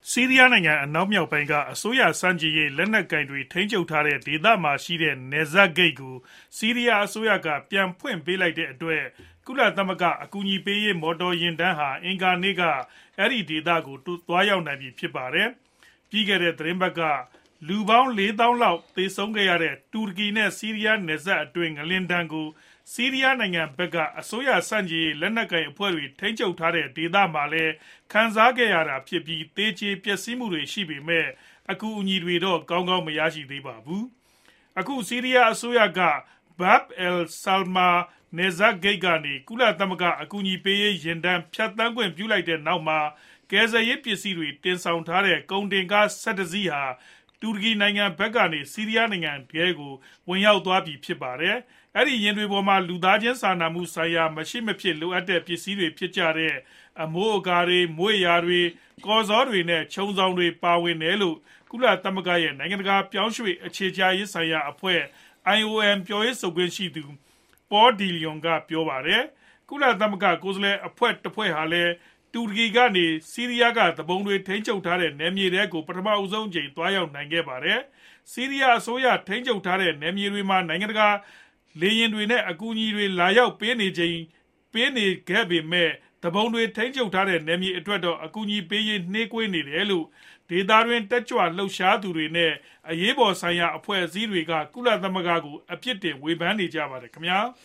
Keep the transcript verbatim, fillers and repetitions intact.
ဆီးရီးယားနိုင်ငံအနောက်မြောက်ပိုင်းကအစိုးရဆန့်ကျင်ရေးလက်နက်ကိုင်တွေထိန်းချုပ်ထားတဲ့ဒေသမှာရှိတဲ့နယ်စပ်ဂိတ်ကိုဆီးရီးယားအစိုးရကပြန်ဖွင့်ပေးလိုက်တဲ့အတွက်ကုလသမဂ္ဂအကူအညီပေးရေးမော်တော်ယာဉ်တန်းဟာအင်္ဂါနေ့ကအဲဒီဒေသကိုသွားရောက်နိုင်ပြီဖြစ်ပါတယ်။ပြီးခဲ့တဲ့သီတင်းပတ်ကလူပေါင်းလေးသောင်းလောက်သေဆုံးခဲ့ရတဲ့တူရကီနဲ့ဆီးရီးယားနယ်စပ်အတွင်းငလျင်ဒဏ်ကိုဆီးရီးယားနိုင်ငံဘက်ကအစိုးရဆန့်ကျင်ရေးလက်နက်ကိုင်အဖွဲ့တွေထိန်းချုပ်ထားတဲ့ဒေသမှာလည်းခံစားခဲ့ရတာဖြစ်ပြီးသေကျေပျက်စီးမှုတွေရှိပေမဲ့အကူအညီတွေတော့ကောင်းကောင်းမရရှိသေးပါဘူး။အခုဆီးရီးယားအစိုးရက Bab al-Salma နယ်စပ်ဂိတ်ကနေကုလသမဂ္ဂအကူအညီပေးရေးယာဉ်တန်းဖြတ်သန်းခွင့်ပြုလိုက်တဲ့နောက်မှာကယ်ဆယ်ရေးပစ္စည်းတွေတင်ဆောင်ထားတဲ့ကုန်တင်ကား၁၁စီးဟာတူရကီနိုင်ငံဘက်ကနေဆီးရီးယားနိုင်ငံထဲကိုဝင်ရောက်သွားပြီဖြစ်ပါတယ်။အဲဒီယာဉ်တွေပေါ်မှာလူသားချင်းစာနာမှုဆိုင်ရာမရှိမဖြစ်လိုအပ်တဲ့ပစ္စည်းတွေဖြစ်ကြတဲ့အမိုးအကာတွေမွေ့ရာတွေကော်ဇောတွေနဲ့ခြုံဆောင်တွေပါဝင်တယ်လို့ကုလသမဂ္ဂရဲ့နိုင်ငံတကာပြောင်းရွှေ့အခြေချရေးဆိုင်ရာအဖွဲ့ အိုင် အို အမ် ပြောရေးဆိုခွင့်ရှိသူPaul Dillon ကပြောပါတယ်။ကုလသမဂ္ဂကိုယ်စားလှယ်အဖွဲ့တစ်ဖွဲ့ဟာလည်းတူရကီကနေဆီးရီးယားကသူပုန်တွေထိန်းချုပ်ထားတဲ့နယ်မြေတွေကိုပထမအဆုံးအကြိမ်သွားရောက်နိုင်ခဲ့ပါတယ်။ဆီးရီးယားအစိုးရထိန်းချုပ်ထားတဲ့နယ်မြေတွေမှာနိုင်ငံတကာလေယာဉ်တွေနဲ့အကူအညီတွေလာရောက်ပေးနေချိန်ပေးနေခဲ့ပေမဲ့သူပုန်တွေထိန်းချုပ်ထားတဲ့နယ်မြေအတွက်တော့အကူအညီပေးရေးနှေးကွေးနေတယ်လို့ဒေသတွင်းတက်ကြွလှုပ်ရှားသူတွေနဲ့အရေးပေါ်ဆိုင်ရာအဖွဲ့အစည်းတွေကကုလသမဂ္ဂကိုအပြစ်တင်ဝေဖန်နေကြပါတယ်ခင်ဗျာ။